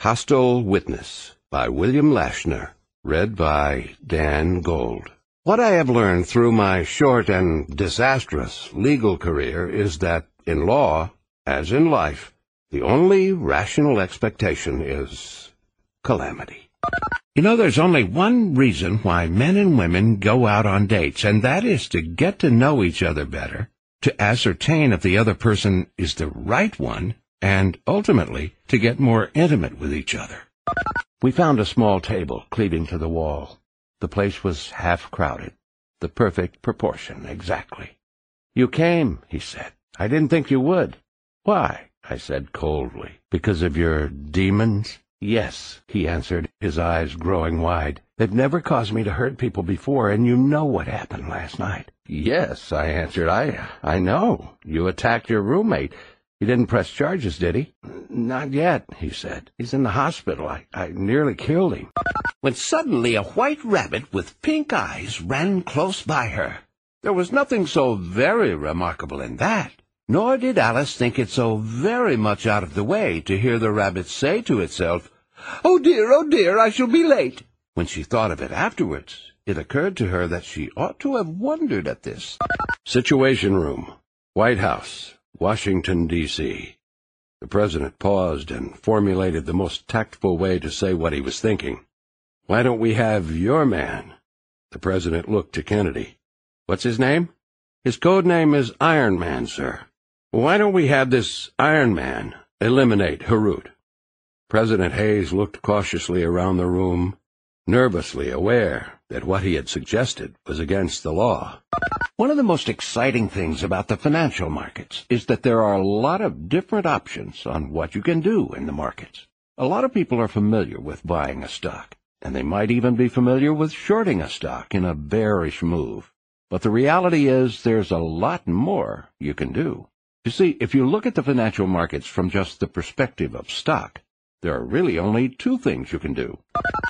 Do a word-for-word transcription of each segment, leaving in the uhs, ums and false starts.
Hostile Witness by William Lashner, read by Dan Gold. What I have learned through my short and disastrous legal career is that in law, as in life, the only rational expectation is calamity. You know, there's only one reason why men and women go out on dates, and that is to get to know each other better, to ascertain if the other person is the right one, and ultimately to get more intimate with each other. We found a small table cleaving to the wall. The place was half crowded, the perfect proportion, exactly. "You came," he said. "I didn't think you would." "Why?" I said coldly. "Because of your demons?" "Yes," he answered, his eyes growing wide. "They've never caused me to hurt people before, and you know what happened last night." "Yes," I answered. I, I know. You attacked your roommate. He didn't press charges, did he?" "Not yet," he said. "He's in the hospital. I, I nearly killed him." When suddenly a white rabbit with pink eyes ran close by her. There was nothing so very remarkable in that, nor did Alice think it so very much out of the way to hear the rabbit say to itself, "Oh dear, oh dear, I shall be late." When she thought of it afterwards, it occurred to her that she ought to have wondered at this. Situation Room, White House, Washington, D C The president paused and formulated the most tactful way to say what he was thinking. "Why don't we have your man?" The president looked to Kennedy. "What's his name?" "His code name is Iron Man, sir." "Why don't we have this Iron Man eliminate Harut?" President Hayes looked cautiously around the room, nervously aware that what he had suggested was against the law. One of the most exciting things about the financial markets is that there are a lot of different options on what you can do in the markets. A lot of people are familiar with buying a stock, and they might even be familiar with shorting a stock in a bearish move. But the reality is there's a lot more you can do. You see, if you look at the financial markets from just the perspective of stock, there are really only two things you can do.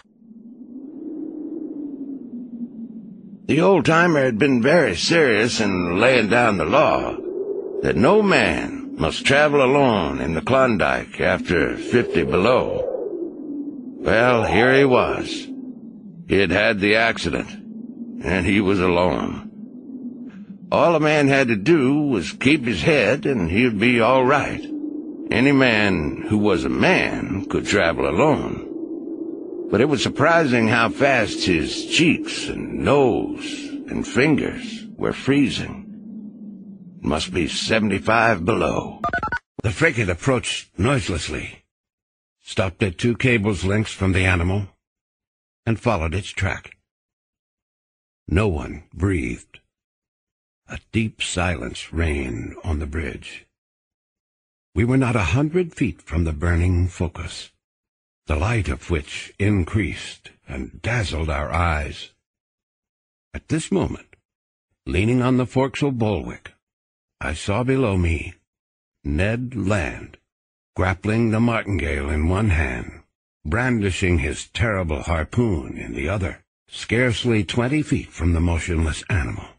The old-timer had been very serious in laying down the law that no man must travel alone in the Klondike after fifty below. Well, here he was. He had had the accident, and he was alone. All a man had to do was keep his head, and he'd be all right. Any man who was a man could travel alone. But it was surprising how fast his cheeks and nose and fingers were freezing. It must be seventy-five below. The frigate approached noiselessly, stopped at two cables' lengths from the animal, and followed its track. No one breathed. A deep silence reigned on the bridge. We were not a hundred feet from the burning Focus, the light of which increased and dazzled our eyes. At this moment, leaning on the forecastle bulwark, I saw below me Ned Land, grappling the martingale in one hand, brandishing his terrible harpoon in the other, scarcely twenty feet from the motionless animal.